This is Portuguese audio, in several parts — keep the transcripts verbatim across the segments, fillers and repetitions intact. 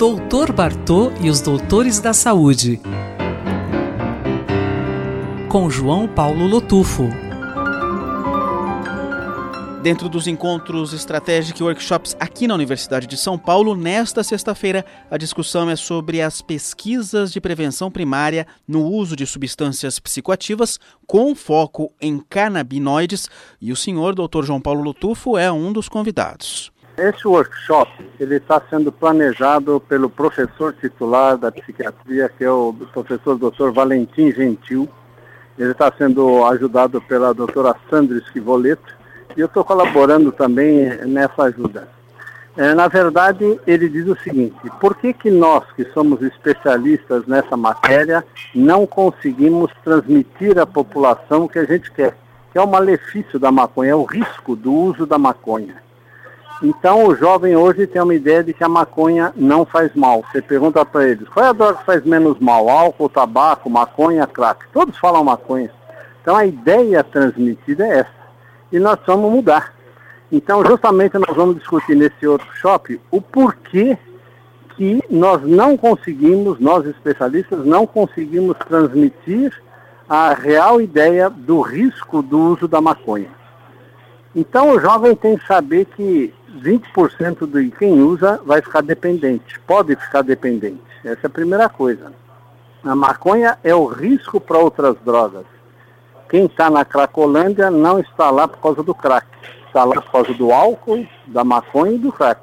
doutor Bartô e os Doutores da Saúde, com João Paulo Lotufo. Dentro dos encontros estratégicos e workshops aqui na Universidade de São Paulo, nesta sexta-feira, a discussão é sobre as pesquisas de prevenção primária no uso de substâncias psicoativas, com foco em canabinoides, e o senhor doutor João Paulo Lotufo é um dos convidados. Esse workshop ele está sendo planejado pelo professor titular da psiquiatria, que é o professor doutor Valentim Gentil. Ele está sendo ajudado pela doutora Sandra Schivoleto, e eu estou colaborando também nessa ajuda. É, na verdade, ele diz o seguinte: por que que nós, que somos especialistas nessa matéria, não conseguimos transmitir à população o que a gente quer? Que é o malefício da maconha, é o risco do uso da maconha. Então, o jovem hoje tem uma ideia de que a maconha não faz mal. Você pergunta para eles, qual é a droga que faz menos mal? Álcool, tabaco, maconha, crack. Todos falam maconha. Então, a ideia transmitida é essa. E nós vamos mudar. Então, justamente, nós vamos discutir nesse workshop o porquê que nós não conseguimos, nós especialistas, não conseguimos transmitir a real ideia do risco do uso da maconha. Então, o jovem tem que saber que vinte por cento de quem usa vai ficar dependente, pode ficar dependente. Essa é a primeira coisa. A maconha é o risco para outras drogas. Quem está na Cracolândia não está lá por causa do crack. Está lá por causa do álcool, da maconha e do crack.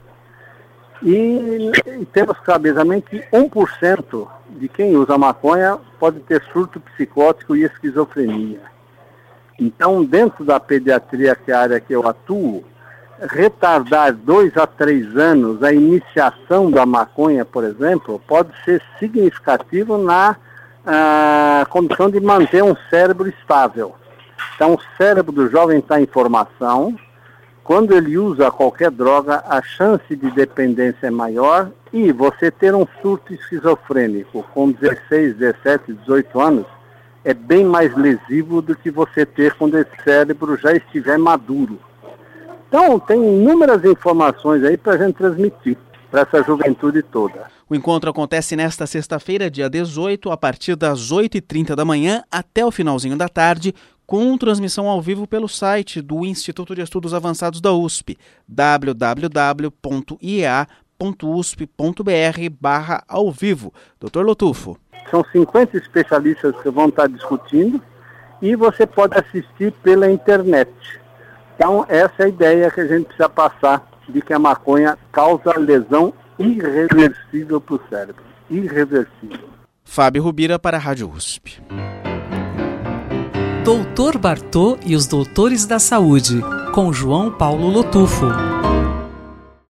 E, e temos que saber também que um por cento de quem usa maconha pode ter surto psicótico e esquizofrenia. Então, dentro da pediatria, que é a área que eu atuo, retardar dois a três anos a iniciação da maconha, por exemplo, pode ser significativo na a condição de manter um cérebro estável. Então, o cérebro do jovem está em formação. Quando ele usa qualquer droga, a chance de dependência é maior, e você ter um surto esquizofrênico com dezesseis, dezessete, dezoito anos é bem mais lesivo do que você ter quando esse cérebro já estiver maduro. Então, tem inúmeras informações aí para a gente transmitir para essa juventude toda. O encontro acontece nesta sexta-feira, dia dezoito, a partir das oito e trinta da manhã até o finalzinho da tarde, com transmissão ao vivo pelo site do Instituto de Estudos Avançados da U S P, w w w ponto i e a ponto u s p ponto b r barra ao vivo. doutor Lotufo. São cinquenta especialistas que vão estar discutindo e você pode assistir pela internet. Então, essa é a ideia que a gente precisa passar, de que a maconha causa lesão irreversível para o cérebro. Irreversível. Fábio Rubira para a Rádio U S P. doutor Bartô e os Doutores da Saúde, com João Paulo Lotufo.